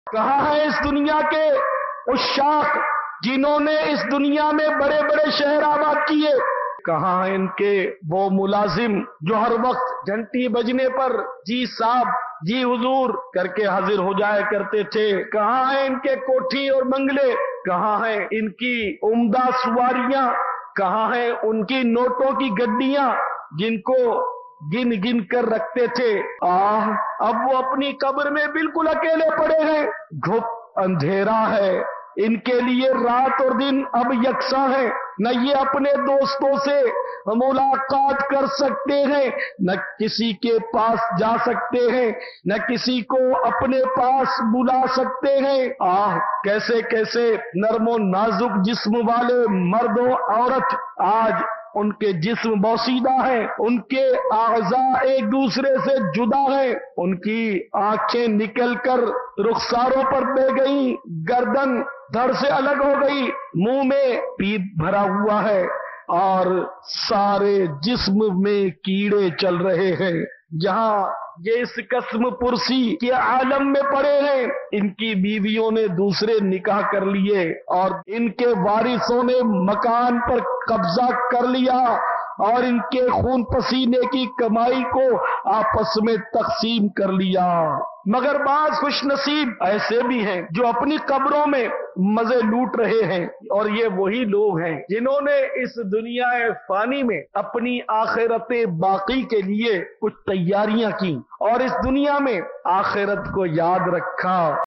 کہاں ہیں اس دنیا کے عشاق جنہوں نے اس دنیا میں بڑے بڑے شہر آباد کیے؟ کہاں ہیں ان کے وہ ملازم جو ہر وقت گھنٹی بجنے پر جی صاحب جی حضور کر کے حاضر ہو جایا کرتے تھے؟ کہاں ہیں ان کے کوٹھی اور بنگلے؟ کہاں ہیں ان کی عمدہ سواریاں؟ کہاں ہیں ان کی نوٹوں کی گڈیاں جن کو گن گن کر رکھتے تھے؟ اب وہ اپنی قبر میں بالکل اکیلے پڑے ہیں، گھپ اندھیرا ہے، ان کے لیے رات اور دن اب یکساں ہے، نہ یہ اپنے دوستوں سے ملاقات کر سکتے ہیں، نہ کسی کے پاس جا سکتے ہیں، نہ کسی کو اپنے پاس بلا سکتے ہیں۔ کیسے کیسے نرم و نازک جسم والے مرد و عورت آج ان کے جسم بوسیدہ ہیں، ان کے اعضاء ایک دوسرے سے جدا ہیں، ان کی آنکھیں نکل کر رخساروں پر بہ گئی، گردن دھڑ سے الگ ہو گئی، منہ میں پیپ بھرا ہوا ہے اور سارے جسم میں کیڑے چل رہے ہیں۔ جہاں یہ اس قسم پرسی کے عالم میں پڑے ہیں، ان کی بیویوں نے دوسرے نکاح کر لیے اور ان کے وارثوں نے مکان پر قبضہ کر لیا اور ان کے خون پسینے کی کمائی کو آپس میں تقسیم کر لیا۔ مگر بعض خوش نصیب ایسے بھی ہیں جو اپنی قبروں میں مزے لوٹ رہے ہیں، اور یہ وہی لوگ ہیں جنہوں نے اس دنیا فانی میں اپنی آخرت باقی کے لیے کچھ تیاریاں کی اور اس دنیا میں آخرت کو یاد رکھا۔